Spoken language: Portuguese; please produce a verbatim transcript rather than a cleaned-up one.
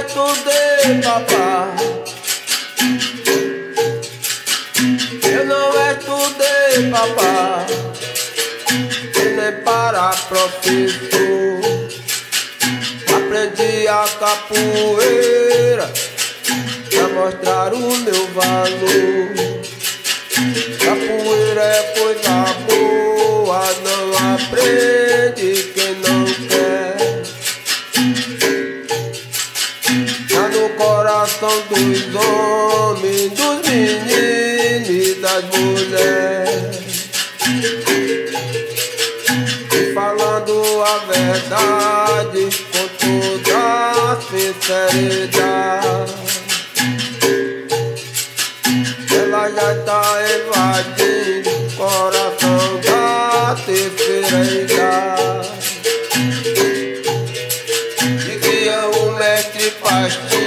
estudei, papá. Eu não estudei, papá. E nem para professor. Aprendi a capoeira pra mostrar o meu valor. Capoeira é coisa boa, não aprende quem não quer. Tá no coração dos homens, dos meninos e das mulheres. E falando a verdade com toda a sinceridade, ela já tá invadindo o coração da terceira idade. E que é o mestre pastor